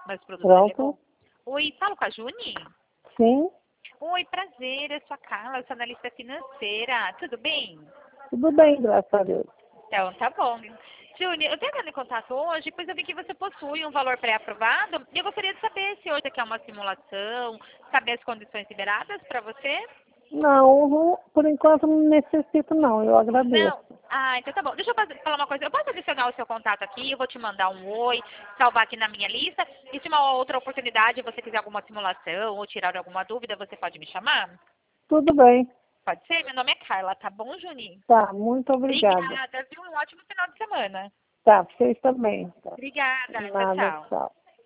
Mas o produto é bom. Pronto? Oi, falo com a Juni? Sim, Oi, prazer, eu sou a Carla, eu sou analista financeira. Tudo bem? tudo bem, graças a Deus. Então, tá bom. Juni, eu tenho entrando em contato hoje, pois eu vi que você possui um valor pré-aprovado e eu gostaria de saber se hoje aqui é uma simulação, saber as condições liberadas para você. Não, por enquanto não necessito não, eu agradeço. Não. Ah, então tá bom. Deixa eu falar uma coisa. Eu posso adicionar o seu contato aqui, eu vou te mandar um oi, salvar aqui na minha lista. E se uma outra oportunidade você quiser alguma simulação ou tirar alguma dúvida, você pode me chamar? Tudo bem, Pode ser? Meu nome é Carla, tá bom, Juni? tá, muito obrigada. Obrigada, viu? Um ótimo final de semana. Tá, vocês também. Tá. Obrigada. Tchau, Nada, tchau. tchau.